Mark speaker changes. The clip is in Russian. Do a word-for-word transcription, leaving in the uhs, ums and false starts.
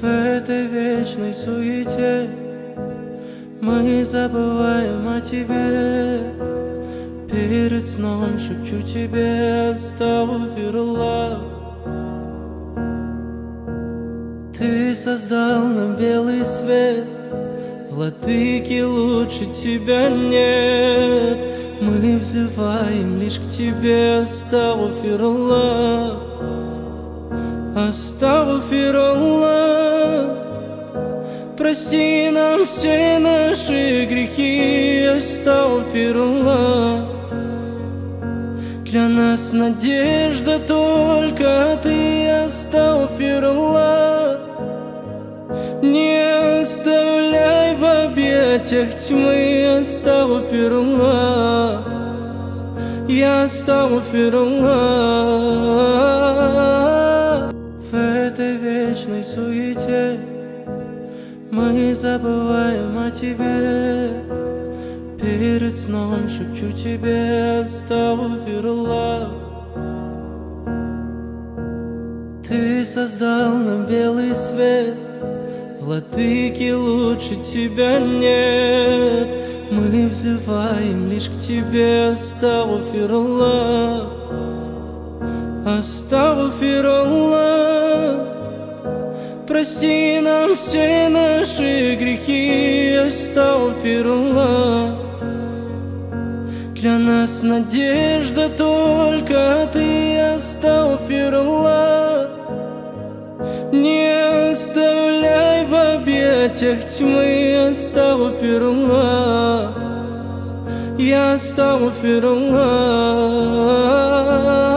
Speaker 1: В этой вечной суете мы забываем о тебе. Перед сном шепчу тебе астагфируллах. Ты создал нам белый свет, владыки лучше тебя нет. Мы взываем лишь к тебе, астагфируллах, астагфируллах. Прости нам все наши грехи, астагфируллах. Для нас надежда только ты, астагфируллах. Не оставляй в объятиях тьмы, астагфируллах, я астагфируллах. В этой вечной суете мы забываем о тебе. Перед сном шепчу тебе астагфируллах. Ты создал нам белый свет, владыки лучше тебя нет. Мы взываем лишь к тебе, астагфируллах, астагфируллах. Прости нам все наши грехи, астагфируллах. Для нас надежда только ты, астагфируллах. Не оставляй в объятиях тьмы, астагфируллах, я астагфируллах.